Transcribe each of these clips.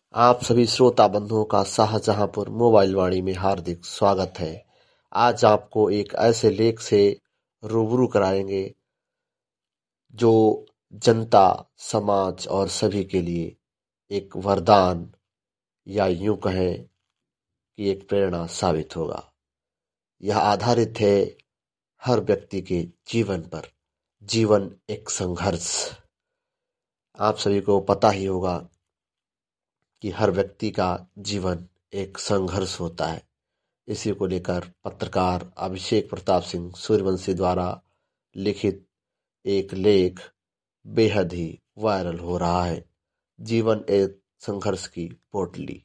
आप सभी श्रोता बंधुओं का शाहजहांपुर मोबाइल वाणी में हार्दिक स्वागत है। आज आपको एक ऐसे लेख से रूबरू कराएंगे जो जनता, समाज और सभी के लिए एक वरदान या यूं कहें कि एक प्रेरणा साबित होगा। यह आधारित है हर व्यक्ति के जीवन पर। जीवन एक संघर्ष। आप सभी को पता ही होगा कि हर व्यक्ति का जीवन एक संघर्ष होता है। इसी को लेकर पत्रकार अभिषेक प्रताप सिंह सूर्यवंशी द्वारा लिखित एक लेख बेहद ही वायरल हो रहा है। जीवन एक संघर्ष की पोटली।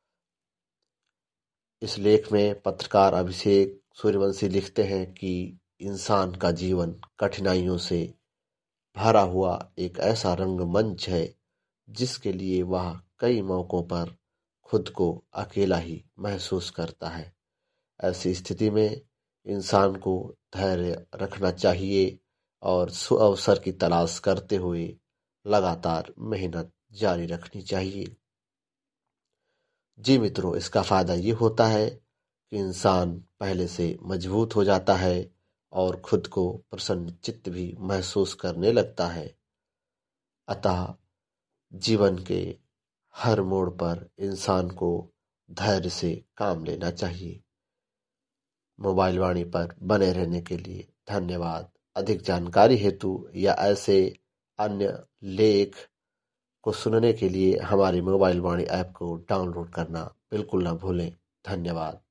इस लेख में पत्रकार अभिषेक सूर्यवंशी लिखते हैं कि इंसान का जीवन कठिनाइयों से भरा हुआ एक ऐसा रंगमंच है जिसके लिए वह कई मौकों पर खुद को अकेला ही महसूस करता है। ऐसी स्थिति में इंसान को धैर्य रखना चाहिए और सुअवसर की तलाश करते हुए लगातार मेहनत जारी रखनी चाहिए। जी मित्रों, इसका फायदा ये होता है कि इंसान पहले से मजबूत हो जाता है और खुद को प्रसन्न चित्त भी महसूस करने लगता है। अतः जीवन के हर मोड़ पर इंसान को धैर्य से काम लेना चाहिए। मोबाइल वाणी पर बने रहने के लिए धन्यवाद। अधिक जानकारी हेतु या ऐसे अन्य लेख को सुनने के लिए हमारी मोबाइल वाणी ऐप को डाउनलोड करना बिल्कुल न भूलें। धन्यवाद।